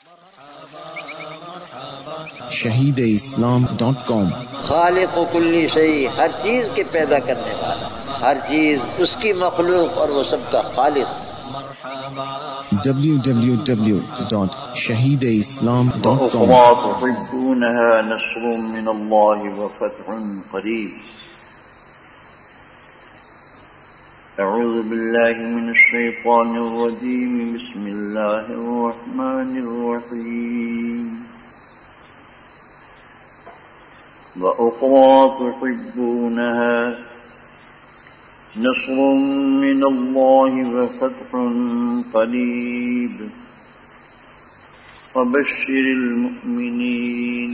shahideislam.com خالق و کلی شیء، ہر چیز کے پیدا کرنے والا، ہر چیز اس کی مخلوق اور وہ سب کا خالق۔ www.shahideislam.com وأخرى تحبونها نصر من الله وفتح قريب. أعوذ بالله من الشيطان الرجيم. بسم الله الرحمن الرحيم. وأخرى تحبونها نصر من الله وفتح قريب وبشر المؤمنين.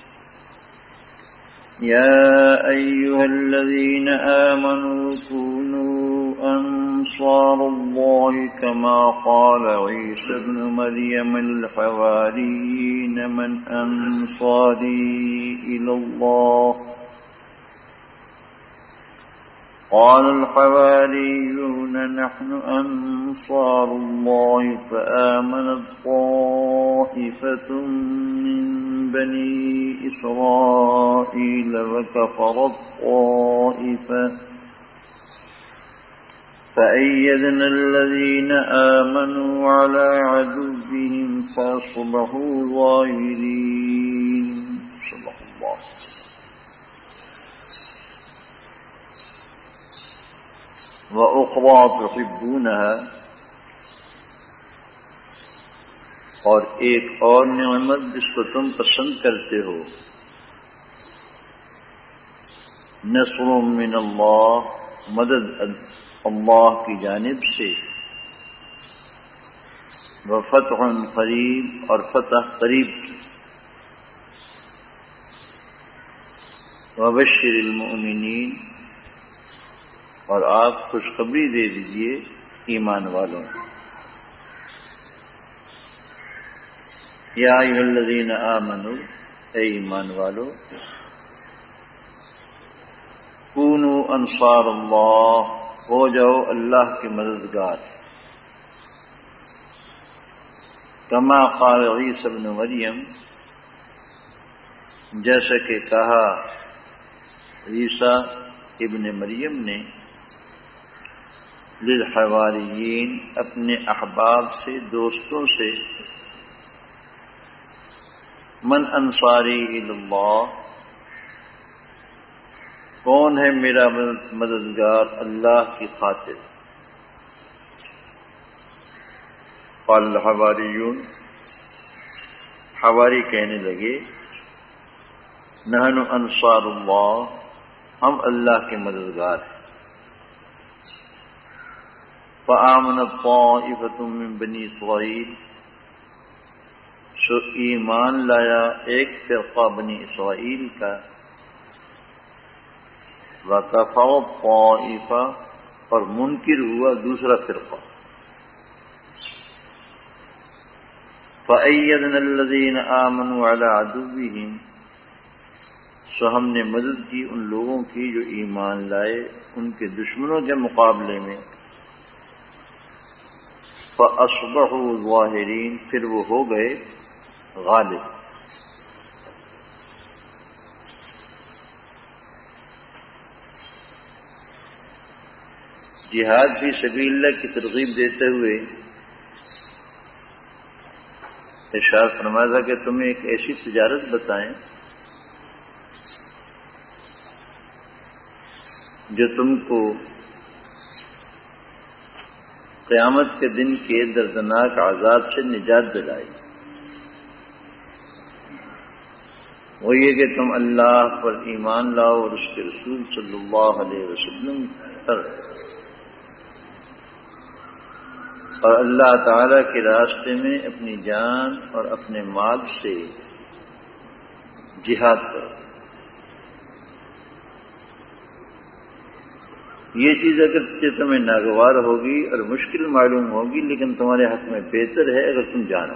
يا أيها الذين آمنوا كونوا أنصار الله كما قال عيسى ابن مريم للحواريين من أنصاري إلى الله؟ قال الحواريون نحن أنصار الله. فآمنت طائفة من بني إسرائيل وكفرت طائفة فأيدنا الذين آمنوا على عدوهم فأصبحوا ظاهرين. صدق الله. وأخرى تحبونها، اور ایک اور نعمت جس کو تم پسند کرتے ہو، نصر من اللہ، مدد اللہ کی جانب سے، وفتح قریب، اور فتح قریب کی، وبشر المؤمنین، اور آپ خوشخبری دے دیجئے ایمان والوں. یا ایھا الذین آمنوا، اے ایمان والو، کونوا انصار اللہ، ہو جاؤ اللہ کے مددگار، کما قال عیسی ابن مریم، جیسا کہ کہا عیسیٰ ابن مریم نے، للحواریین، اپنے احباب سے، دوستوں سے، من انصاری الی اللہ، کون ہے میرا مددگار اللہ کی خاطر؟ قال الحواریون، حواری کہنے لگے، نحن انصار اللہ، ہم اللہ کے مددگار ہیں. فآمنت طائفة من بنی اسرائیل، سو ایمان لایا ایک فرقہ بنی اسرائیل کا، وَكَفَرَتْ طَائِفَةٌ، اور منکر ہوا دوسرا فرقہ. فَأَيَّدْنَا الَّذِينَ آمَنُوا عَلَىٰ عَدُوِّهِمْ، سو ہم نے مدد کی ان لوگوں کی جو ایمان لائے ان کے دشمنوں کے مقابلے میں. فَأَصْبَحُوا ظَاهِرِينَ، پھر وہ ہو گئے غالب. جہاد فی سبیل اللہ کی ترغیب دیتے ہوئے ارشاد فرمایا تھا کہ تمہیں ایک ایسی تجارت بتائیں جو تم کو قیامت کے دن کے دردناک عذاب سے نجات دلائے. وہ یہ کہ تم اللہ پر ایمان لاؤ اور اس کے رسول صلی اللہ علیہ وسلم پر، اور اللہ تعالی کے راستے میں اپنی جان اور اپنے مال سے جہاد کرو. یہ چیز اگر تمہیں ناگوار ہوگی اور مشکل معلوم ہوگی، لیکن تمہارے حق میں بہتر ہے اگر تم جانو.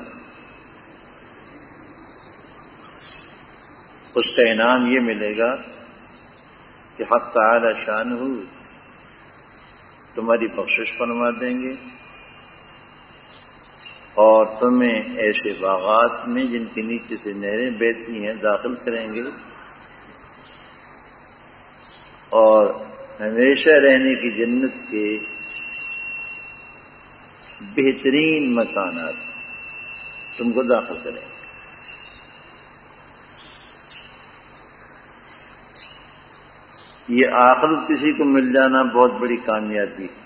اس کا انعام یہ ملے گا کہ حق تعالی شانہ تمہاری بخشش فرما دیں گے اور تمہیں ایسے باغات میں جن کے نیچے سے نہریں بہتی ہیں داخل کریں گے، اور ہمیشہ رہنے کی جنت کے بہترین مکانات تم کو داخل کریں گے۔ یہ آخرت کسی کو مل جانا بہت بڑی کامیابی ہے،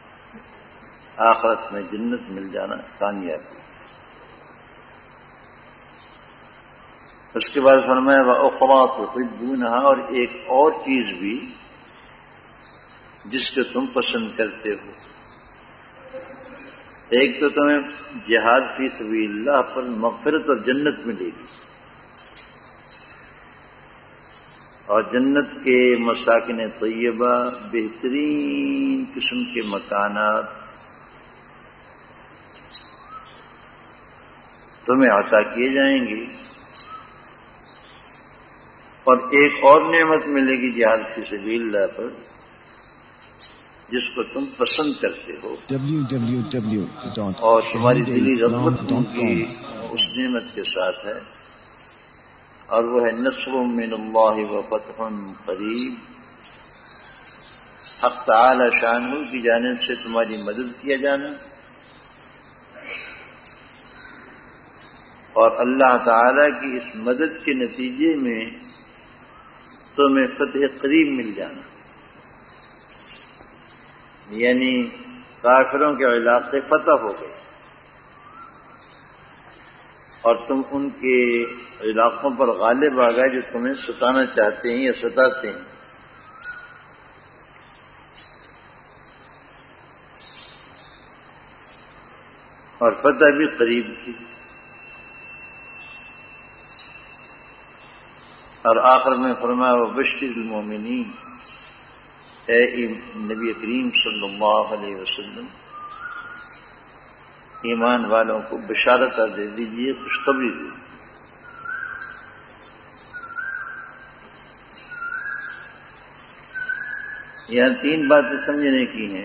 آخرت میں جنت مل جانا کامیابی۔ اس کے بعد فرمایا وَأُخْرَىٰ تُحِبُّونَهَا، اور ایک اور چیز بھی جس کو تم پسند کرتے ہو۔ ایک تو تمہیں جہاد فی سبیل اللہ پر مغفرت اور جنت ملے گی، اور جنت کے مساکن طیبہ، بہترین قسم کے مکانات تمہیں عطا کیے جائیں گے، اور ایک اور نعمت ملے گی جہاد فی سبیل اللہ پر جس کو تم پسند کرتے ہو، اور تمہاری دلی رغبت ان کی اس نعمت کے ساتھ ہے، اور وہ ہے نصر من اللہ و فتح قریب، حق تعالی شانہ کی جانب سے تمہاری مدد کیا جانا، اور اللہ تعالی کی اس مدد کے نتیجے میں تمہیں فتح قریب مل جانا، یعنی کافروں کے علاقے فتح ہو گئے اور تم ان کے علاقوں پر غالب آ گئے جو تمہیں ستانا چاہتے ہیں یا ستاتے ہیں۔ اور فتح بھی قریب تھی۔ اور آخر میں فرمایا وبشر المومنین، اے نبی کریم صلی اللہ علیہ وسلم ایمان والوں کو بشارت دے دیجیے، خوشخبری دیجیے۔ یہاں تین باتیں سمجھنے کی ہیں۔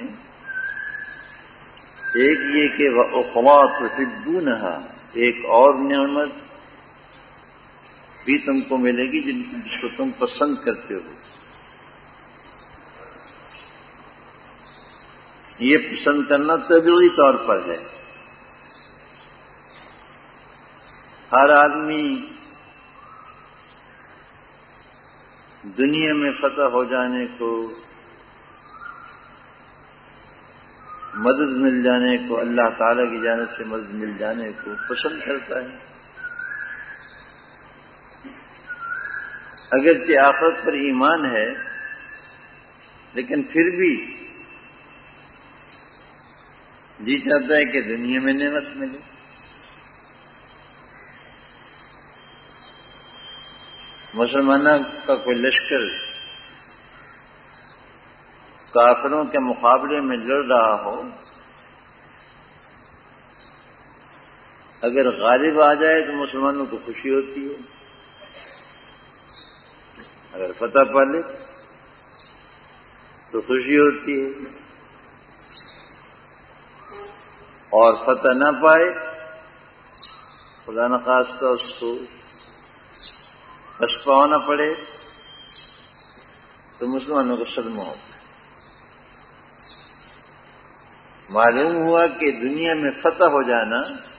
ایک یہ کہ وَأُخْرَىٰ تُحِبُّونَهَا، ایک اور نعمت بھی تم کو ملے گی جس کو تم پسند کرتے ہو۔ یہ پسند کرنا طبیعی طور پر ہے، ہر آدمی دنیا میں فتح ہو جانے کو، مدد مل جانے کو، اللہ تعالی کی جانب سے مدد مل جانے کو پسند کرتا ہے، اگرچہ آخرت پر ایمان ہے لیکن پھر بھی جی چاہتا ہے کہ دنیا میں نعمت ملے۔ مسلمانوں کا کوئی لشکر کافروں کے مقابلے میں لڑ رہا ہو، اگر غالب آ جائے تو مسلمانوں کو خوشی ہوتی ہے، اگر فتح پا لے تو خوشی ہوتی ہے، اور فتح نہ پائے خدا نخواستہ اس کو پسپا ہونا پڑے تو مسلمانوں کو صدمہ ہوتا ہے۔ معلوم ہوا کہ دنیا میں فتح ہو جانا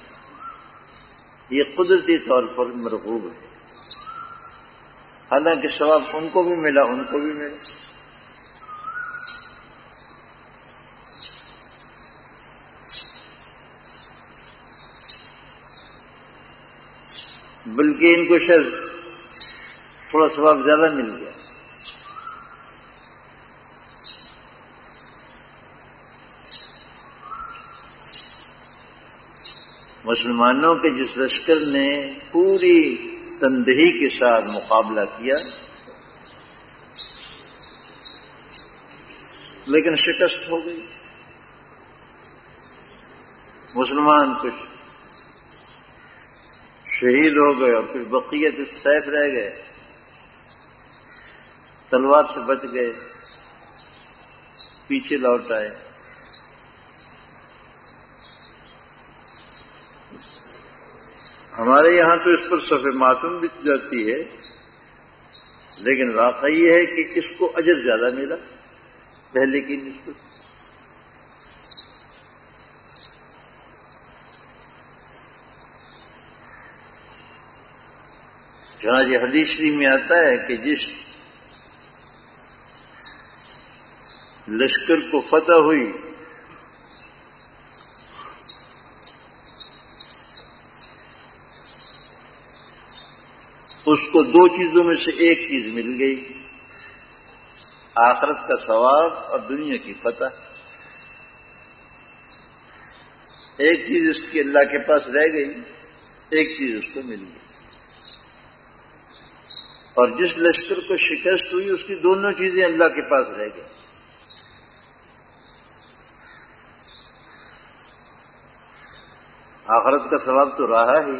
یہ قدرتی طور پر مرغوب ہے، حالانکہ ثواب ان کو بھی ملا، ان کو بھی ملا۔ بلکہ ان کو شاید تھوڑا ثواب زیادہ مل گیا۔ مسلمانوں کے جس لشکر نے پوری تندہی کے ساتھ مقابلہ کیا لیکن شکست ہو گئی، مسلمان کچھ شہید ہو گئے اور کچھ بقیت السیف رہ گئے، تلوار سے بچ گئے، پیچھے لوٹ آئے۔ ہمارے یہاں تو اس پر صف ماتم بھی جاتی ہے، لیکن واقعہ یہ ہے کہ اس کو اجر زیادہ ملا پہلے کی نسبت۔ چنانچہ حدیث شریف میں آتا ہے کہ جس لشکر کو فتح ہوئی اس کو دو چیزوں میں سے ایک چیز مل گئی، آخرت کا ثواب اور دنیا کی فتح۔ ایک چیز اس کی اللہ کے پاس رہ گئی، ایک چیز اس کو مل گئی۔ اور جس لشکر کو شکست ہوئی اس کی دونوں چیزیں اللہ کے پاس رہ گئی۔ آخرت کا ثواب تو رہا ہی،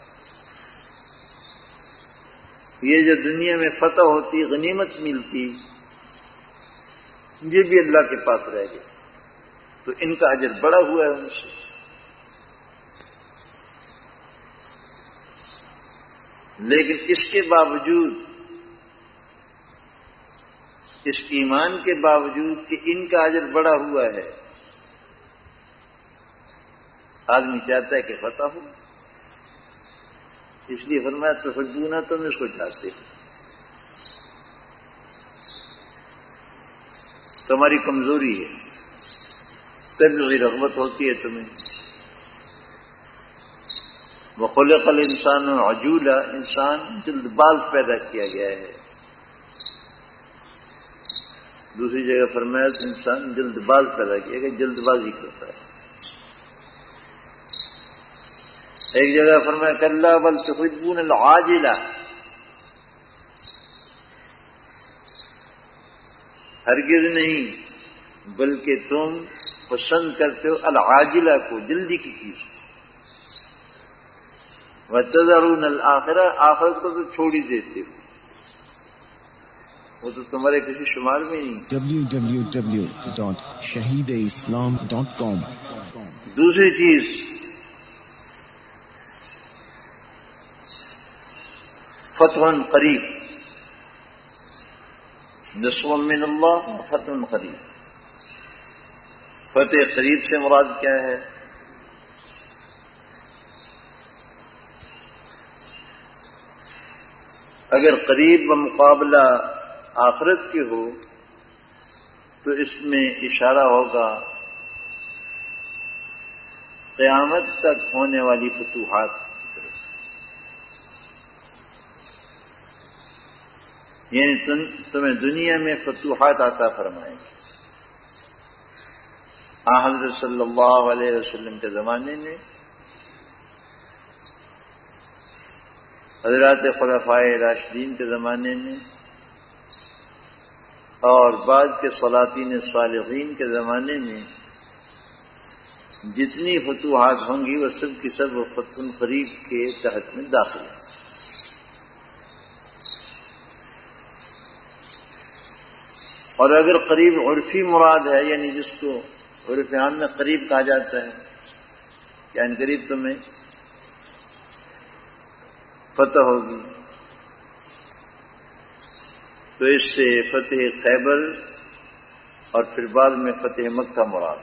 یہ جو دنیا میں فتح ہوتی، غنیمت ملتی، یہ بھی اللہ کے پاس رہ گئی، تو ان کا اجر بڑا ہوا ہے ان سے۔ لیکن اس کے باوجود، اس ایمان کے باوجود کہ ان کا اجر بڑا ہوا ہے، آدمی چاہتا ہے کہ فتح ہو، اس لیے فرمایا تحبون، تم اس کو چاہتے ہو، تمہاری کمزوری ہے، تبھی رغبت ہوتی ہے تمہیں۔ وخلق الانسان عجولا، انسان جلد باز پیدا کیا گیا ہے۔ دوسری جگہ فرمایا انسان جلد باز پیدا کیا گیا، جلد بازی کرتا ہے۔ ایک جگہ فرمایا کلا بل تحبون العاجلہ، ہرگز نہیں بلکہ تم پسند کرتے ہو العاجلہ کو، جلدی کی چیز۔ وتذرون الآخرہ، آخرت کو تو چھوڑ ہی دیتے ہو، وہ تو تمہارے کسی شمار میں نہیں۔ www.shahideislam.com۔ دوسری چیز فتح قریب، نصر من اللہ، فتح قریب۔ فتح قریب سے مراد کیا ہے؟ اگر قریب بمقابلہ آخرت کے ہو تو اس میں اشارہ ہوگا قیامت تک ہونے والی فتوحات، یعنی تمہیں دنیا میں فتوحات عطا فرمائیں گے۔ حضرت صلی اللہ علیہ وسلم کے زمانے میں حضرات خلفائے راشدین کے زمانے میں اور بعد کے سلاطین صالحین کے زمانے میں جتنی فتوحات ہوں گی وہ سب کی سب فتح قریب کے تحت میں داخل ہیں۔ اور اگر قریب عرفی مراد ہے، یعنی جس کو عرف عام میں قریب کہا جاتا ہے، یعنی قریب تمہیں فتح ہوگی، تو اس سے فتح خیبر اور پھر بعد میں فتح مکہ مراد۔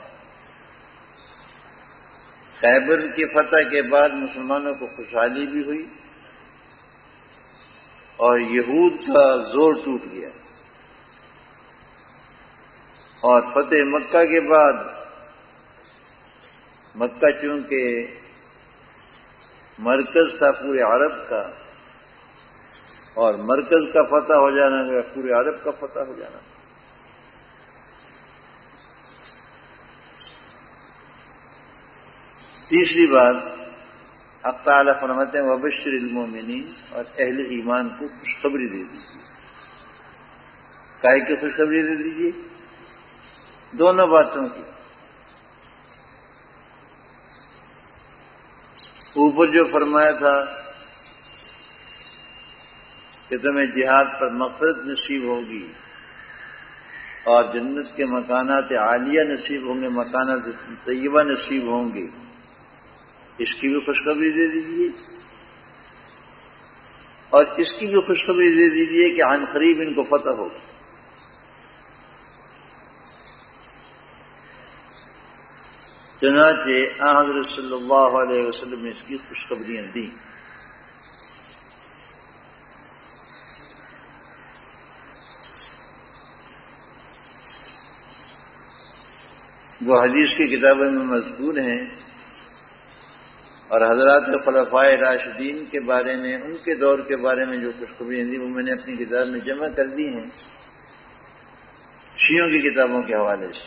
خیبر کی فتح کے بعد مسلمانوں کو خوشحالی بھی ہوئی اور یہود کا زور ٹوٹ گیا، اور فتح مکہ کے بعد مکہ چونکہ مرکز تھا پورے عرب کا، اور مرکز کا فتح ہو جانا ہے پورے عرب کا فتح ہو جانا۔ تیسری بات حق تعالی فرماتے ہیں وبشر المومنین، اور اہل ایمان کو خوشخبری دے دیجیے۔ کائے کی خوشخبری دے دیجیے؟ دونوں باتوں کی۔ اوپر جو فرمایا تھا کہ تمہیں جہاد پر مغفرت نصیب ہوگی اور جنت کے مکانات عالیہ نصیب ہوں گے، مکانات طیبہ نصیب ہوں گے، اس کی بھی خوشخبری دے دیجیے۔ اور اس کی بھی خوشخبری دے دیجیے کہ عن قریب ان کو فتح ہوگی۔ چنانچہ حضرت صلی اللہ علیہ وسلم نے اس کی خوشخبریاں دیں۔ وہ حدیث کی کتابوں میں مذکور ہیں، اور حضرات خلفائے راشدین کے بارے میں، ان کے دور کے بارے میں جو خوشخبریاں دی وہ میں نے اپنی کتاب میں جمع کر دی ہیں شیعوں کی کتابوں کے حوالے سے۔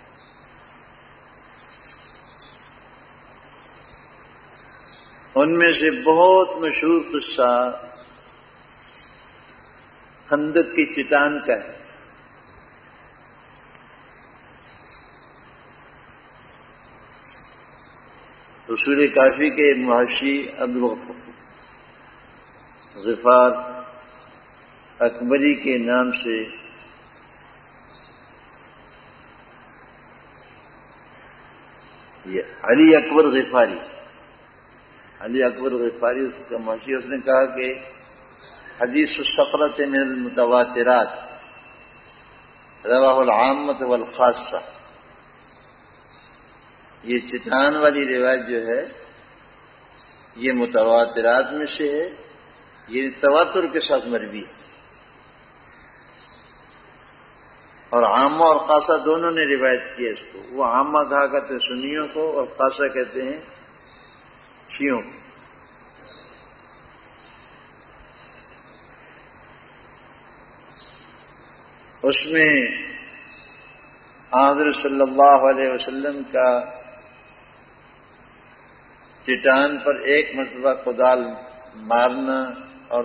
ان میں سے بہت مشہور قصہ خندق کی چٹان کا ہے۔ رسول کافی کے محشی عبدالغفار اکبری کے نام سے یہ علی اکبر غفاری اس کا محشی، اس نے کہا کہ حدیث الصخرۃ من المتواترات رواہ العامۃ والخاصہ، یہ چٹان والی روایت جو ہے یہ متواترات میں سے ہے، یہ تواتر کے ساتھ مروی ہے، اور عامہ اور خاصہ دونوں نے روایت کی ہے اس کو۔ وہ عامہ کہا کرتے ہیں سنیوں کو، اور خاصہ کہتے ہیں شیعوں کو۔ اس میں حضرت صلی اللہ علیہ وسلم کا چٹان پر ایک مرتبہ کدال مارنا اور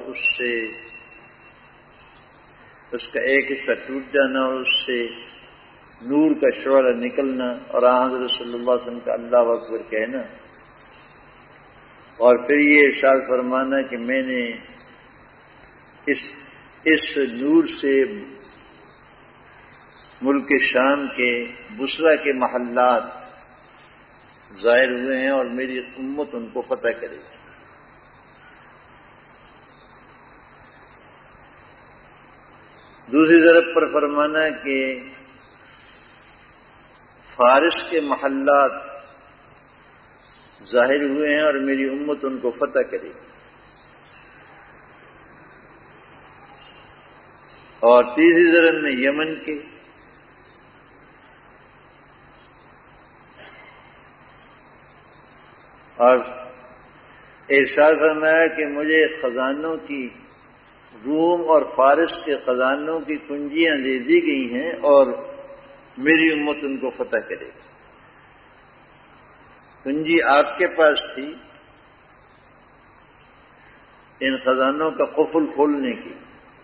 اس کا ایک حصہ ٹوٹ جانا اور اس سے نور کا شعلہ نکلنا، اور حضرت صلی اللہ علیہ وسلم کا اللہ اکبر کہنا، اور پھر یہ ارشاد فرمانا کہ میں نے اس نور سے ملک شام کے بصرہ کے محلات ظاہر ہوئے ہیں اور میری امت ان کو فتح کرے گی۔ دوسری طرف پر فرمانا کہ فارس کے محلات ظاہر ہوئے ہیں اور میری امت ان کو فتح کرے گی۔ اور تیسری طرف میں یمن کے، اور ارشاد فرمایا کہ مجھے خزانوں کی، روم اور فارس کے خزانوں کی کنجیاں دے دی گئی ہیں اور میری امت ان کو فتح کرے گی۔ کنجی آپ کے پاس تھی ان خزانوں کا قفل کھولنے کی۔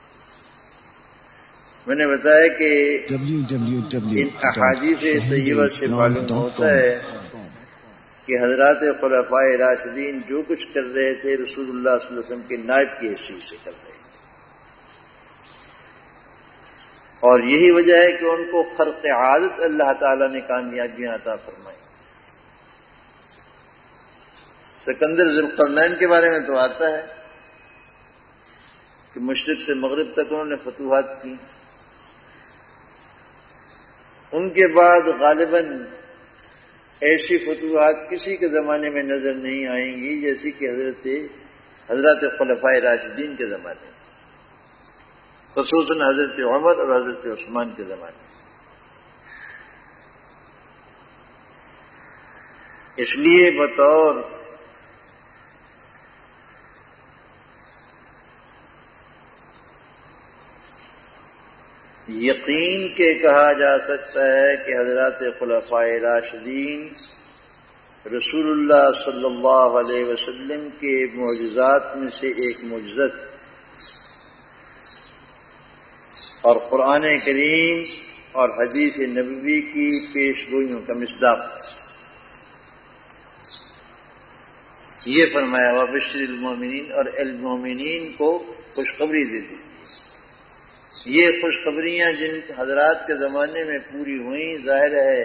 میں نے بتایا کہ ان احادیث طیبہ سے معلوم ہوتا ہے کہ حضرات خلفائے راشدین جو کچھ کر رہے تھے رسول اللہ صلی اللہ علیہ وسلم کے نائب کی حیثیت سے کر رہے تھے، اور یہی وجہ ہے کہ ان کو خرق عادت اللہ تعالیٰ نے کامیابیاں عطا فرمائی۔ سکندر ذوالقرنین کے بارے میں تو آتا ہے کہ مشرق سے مغرب تک انہوں نے فتوحات کی، ان کے بعد غالباً ایسی فتوحات کسی کے زمانے میں نظر نہیں آئیں گی جیسی کہ حضرت خلفائے راشدین کے زمانے میں، خصوصاً حضرت عمر اور حضرت عثمان کے زمانے میں۔ اس لیے بطور یقین کے کہا جا سکتا ہے کہ حضرات خلفائے راشدین رسول اللہ صلی اللہ علیہ وسلم کے معجزات میں سے ایک معجزہ تھی، اور قرآن کریم اور حدیث نبوی کی پیش گوئیوں کا مصداق۔ یہ فرمایا وبشر المومنین، اور المومنین کو خوشخبری دے دی۔ یہ خوشخبریاں جن حضرات کے زمانے میں پوری ہوئیں، ظاہر ہے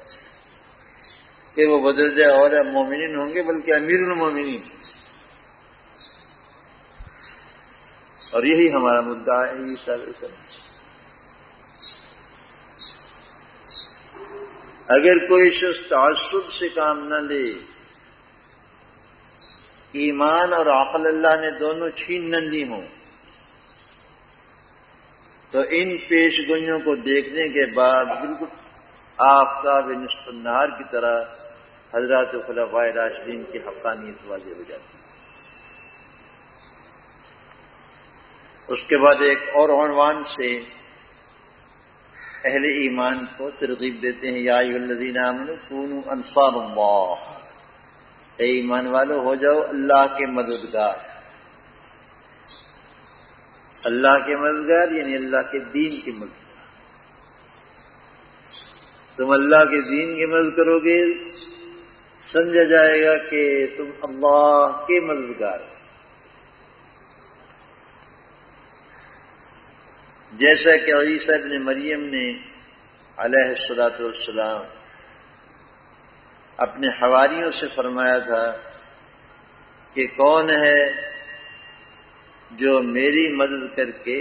کہ وہ بدرجہ اولیاء مومنین ہوں گے، بلکہ امیر المومنین۔ اور یہی ہمارا مدعا ہے عیسیٰ علیہ السلام۔ اگر کوئی شخص تعصب سے کام نہ لے، ایمان اور عقل اللہ نے دونوں چھین نہ لی ہوں، تو ان پیش گوئیوں کو دیکھنے کے بعد بالکل آفتاب نصف النہار کی طرح حضرات خلفائے راشدین کی حقانیت واضح ہو جاتی ہے۔ اس کے بعد ایک اور عنوان سے اہل ایمان کو ترغیب دیتے ہیں، یا ایھا الذین آمنوا کونوا انصار اللہ، اے ایمان والو ہو جاؤ اللہ کے مددگار۔ اللہ کے مددگار یعنی اللہ کے دین کی مدد۔ تم اللہ کے دین کی مدد کرو گے، سمجھا جائے گا کہ تم اللہ کے مددگار ہو۔ جیسا کہ عیسیٰ ابن مریم نے علیہ الصلاۃ والسلام اپنے حواریوں سے فرمایا تھا کہ کون ہے جو میری مدد کر کے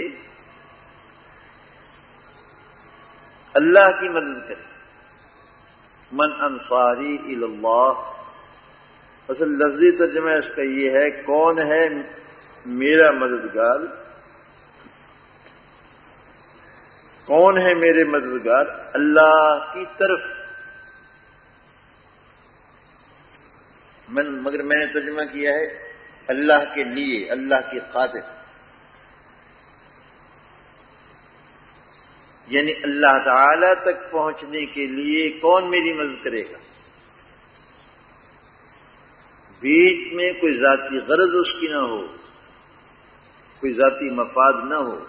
اللہ کی مدد کرے، من انصاری الی اللہ۔ اصل لفظی ترجمہ اس کا یہ ہے، کون ہے میرا مددگار، کون ہے میرے مددگار اللہ کی طرف۔ مگر میں نے ترجمہ کیا ہے اللہ کے لیے، اللہ کی خاطر، یعنی اللہ تعالی تک پہنچنے کے لیے کون میری مدد کرے گا۔ بیچ میں کوئی ذاتی غرض اس کی نہ ہو، کوئی ذاتی مفاد نہ ہو،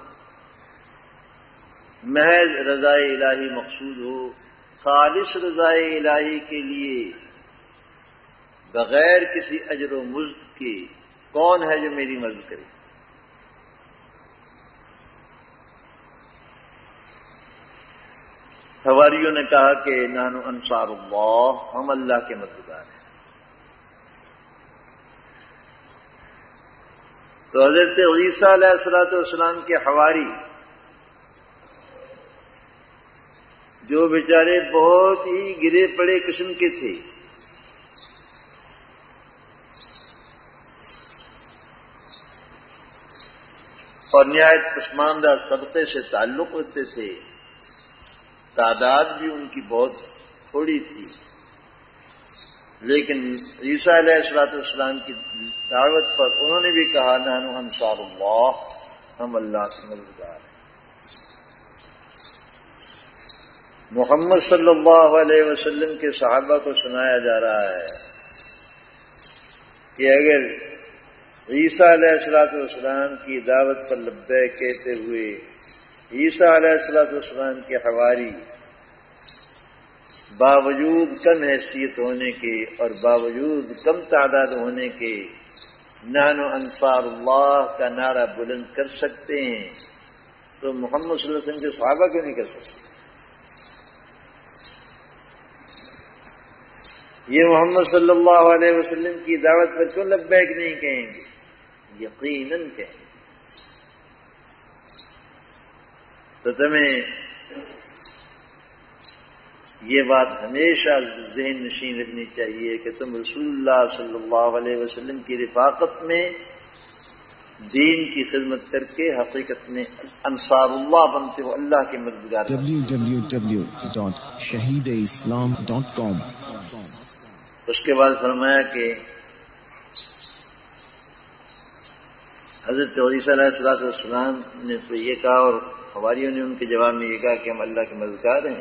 محض رضائے الہی مقصود ہو، خالص رضائے الہی کے لیے بغیر کسی اجر و مزد کے کون ہے جو میری مدد کرے۔ حواریوں نے کہا کہ نحن انصار اللہ، ہم اللہ کے مددگار ہیں۔ تو حضرت عیسیٰ علیہ الصلوۃ والسلام کے حواری جو بیچارے بہت ہی گرے پڑے قسم کے تھے، اور نہایت پسماندہ طبقے سے تعلق رکھتے تھے، تعداد بھی ان کی بہت تھوڑی تھی، لیکن عیسیٰ علیہ الصلوۃ والسلام کی دعوت پر انہوں نے بھی کہا نحن انصار اللہ، ہم اللہ کے مددگار ہیں۔ محمد صلی اللہ علیہ وسلم کے صحابہ کو سنایا جا رہا ہے کہ اگر عیسیٰ علیہ الصلوۃ والسلام کی دعوت پر لبیک کہتے ہوئے عیسیٰ علیہ الصلوۃ والسلام کے حواری باوجود کم حیثیت ہونے کے اور باوجود کم تعداد ہونے کے نحن انصار اللہ کا نعرہ بلند کر سکتے ہیں، تو محمد صلی اللہ علیہ وسلم کے صحابہ کیوں نہیں کر سکتے؟ یہ محمد صلی اللہ علیہ وسلم کی دعوت پر کیوں لبیک نہیں کہیں گے؟ یقیناً کہیں گے۔ تو تمہیں یہ بات ہمیشہ ذہن نشین رکھنی چاہیے کہ تم رسول اللہ صلی اللہ علیہ وسلم کی رفاقت میں دین کی خدمت کر کے حقیقت میں انصار اللہ بنتے ہو، اللہ کے مددگار۔ www.shahideislam.com اس کے بعد فرمایا کہ حضرت عیسیٰ علیہ الصلوۃ والسلام نے تو یہ کہا، اور حواریوں نے ان کے جواب میں یہ کہا کہ ہم اللہ کے مددگار ہیں۔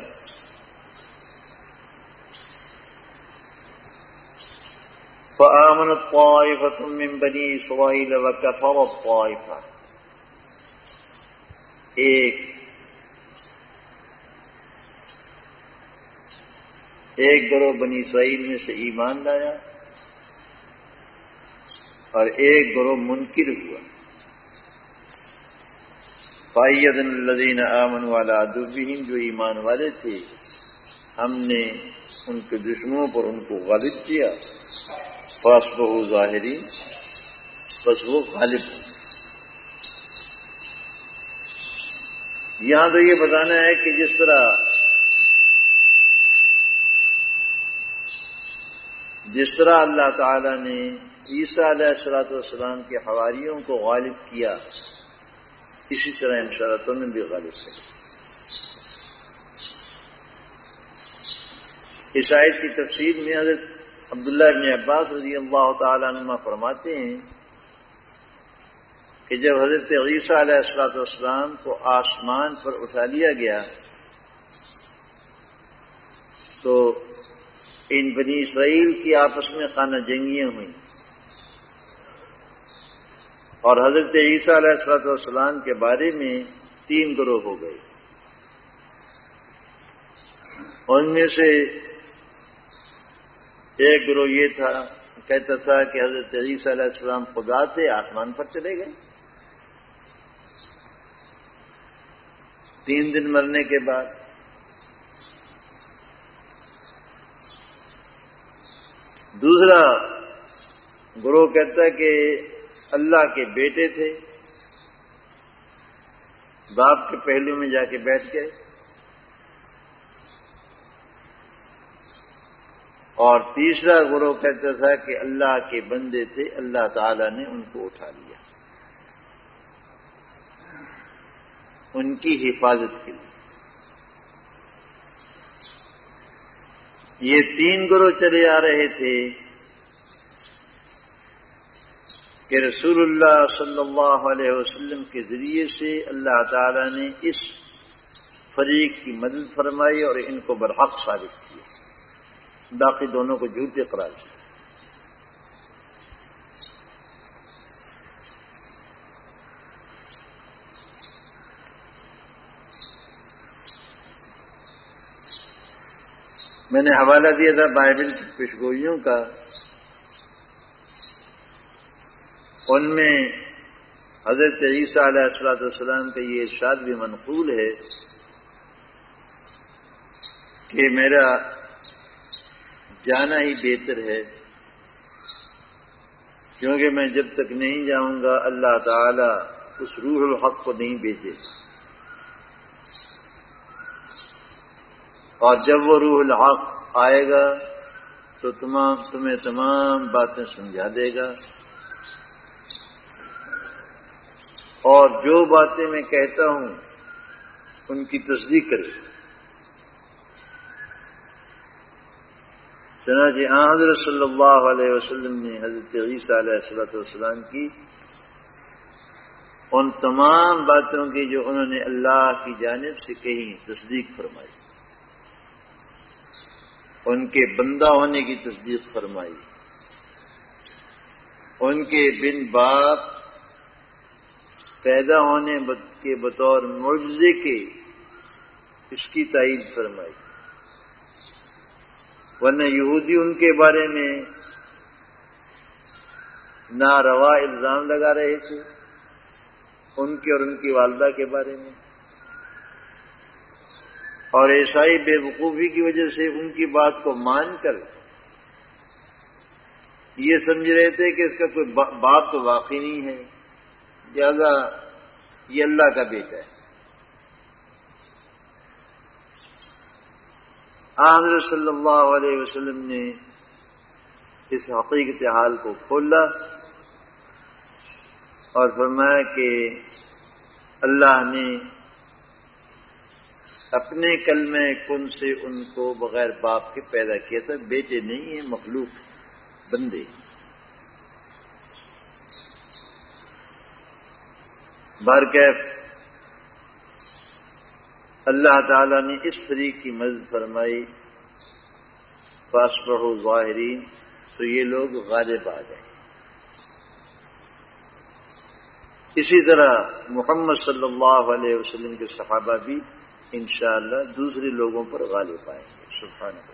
فآمنت طائفة من بنی اسرائیل وکفرت طائفة، ایک گروہ بنی اسرائیل میں سے ایمان لایا اور ایک گروہ منکر ہوا۔ فأیدنا الذین آمنوا علی عدوہم، جو ایمان والے تھے ہم نے ان کے دشمنوں پر ان کو غالب کیا، فاصبحوا ظاہرین، بس وہ غالب ہوں۔ یہاں تو یہ بتانا ہے کہ جس طرح اللہ تعالی نے عیسیٰ علیہ الصلوۃ والسلام کے حواریوں کو غالب کیا، اسی طرح انشاءاللہ تمہیں بھی غالب کرے۔ اس آیت کی تفسیر میں حضرت عبداللہ بن عباس رضی اللہ تعالی عنہما فرماتے ہیں کہ جب حضرت عیسیٰ علیہ الصلوۃ والسلام کو آسمان پر اٹھا لیا گیا تو ان بنی اسرائیل کی آپس میں خانہ جنگیاں ہوئیں اور حضرت عیسیٰ علیہ الصلوۃ والسلام کے بارے میں 3 گروہ ہو گئے۔ ان میں سے ایک گروہ یہ تھا، کہتا تھا کہ حضرت عیسیٰ علیہ السلام خدا تھے، آسمان پر چلے گئے 3 دن مرنے کے بعد۔ دوسرا گروہ کہتا ہے کہ اللہ کے بیٹے تھے، باپ کے پہلو میں جا کے بیٹھ گئے۔ اور تیسرا گروہ کہتا تھا کہ اللہ کے بندے تھے، اللہ تعالی نے ان کو اٹھا لیا ان کی حفاظت کے لیے۔ یہ 3 گروہ چلے آ رہے تھے کہ رسول اللہ صلی اللہ علیہ وسلم کے ذریعے سے اللہ تعالی نے اس فریق کی مدد فرمائی اور ان کو برحق ثابت کیا، باقی دونوں کو جھوٹے قرار دیا۔ میں نے حوالہ دیا تھا بائبل کی پیشگوئیوں کا، ان میں حضرت عیسیٰ علیہ الصلوۃ والسلام کا یہ ارشاد بھی منقول ہے کہ میرا جانا ہی بہتر ہے، کیونکہ میں جب تک نہیں جاؤں گا اللہ تعالی اس روح الحق کو نہیں بھیجے، اور جب وہ روح الحق آئے گا تو تمہیں تمام باتیں سمجھا دے گا، اور جو باتیں میں کہتا ہوں ان کی تصدیق کرے۔ چنانچہ حضرت صلی اللہ علیہ وسلم نے حضرت عیسیٰ علیہ الصلوۃ والسلام کی ان تمام باتوں کی جو انہوں نے اللہ کی جانب سے کہی تصدیق فرمائی، ان کے بندہ ہونے کی تصدیق فرمائی، ان کے بن باپ پیدا ہونے کے بطور معجزے کے اس کی تائید فرمائی، ورنہ یہودی ان کے بارے میں ناروا الزام لگا رہے تھے، ان کے اور ان کی والدہ کے بارے میں، اور عیسائی بے وقوفی کی وجہ سے ان کی بات کو مان کر یہ سمجھ رہے تھے کہ اس کا کوئی باپ تو واقعی نہیں ہے، لہذا یہ اللہ کا بیٹا ہے۔ حضرت صلی اللہ علیہ وسلم نے اس حقیقت حال کو کھولا اور فرمایا کہ اللہ نے اپنے کلمہ کن سے ان کو بغیر باپ کے پیدا کیا تھا، بیٹے نہیں ہیں، مخلوق بندے۔ بہرکیف اللہ تعالی نے اس فریق کی مدد فرمائی، فاصبحوا ظاہرین، تو یہ لوگ غالب آ گئے۔ اسی طرح محمد صلی اللہ علیہ وسلم کے صحابہ بھی انشاءاللہ دوسرے لوگوں پر غالب آئیں گے۔ سبحان اللہ۔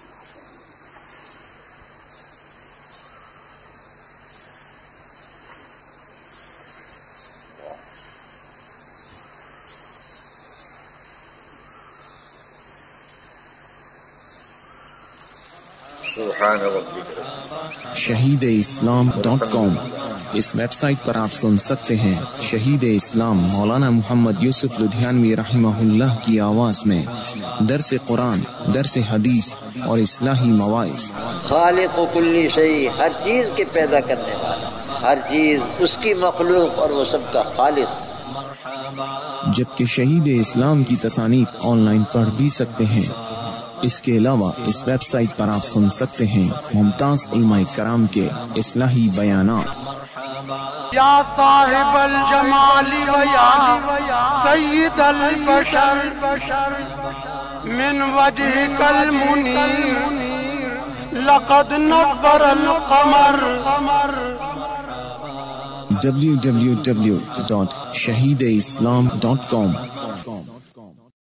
سبحان ربک shahideislam.com اس ویب سائٹ پر آپ سن سکتے ہیں شہید اسلام مولانا محمد یوسف لدھیانوی رحمہ اللہ کی آواز میں درس قرآن، درس حدیث اور اصلاحی مواعظ۔ خالق و کلی شیء، ہر چیز کے پیدا کرنے والا، ہر چیز اس کی مخلوق اور وہ سب کا خالق۔ جبکہ شہید اسلام کی تصانیف آن لائن پڑھ بھی سکتے ہیں۔ اس کے علاوہ اس ویب سائٹ پر آپ سن سکتے ہیں ممتاز علماء کرام کے اصلاحی بیانات۔ یا صاحب الجمال و یا سید البشر من وجهك المنیر لقد نور القمر۔ www.shahideislam.com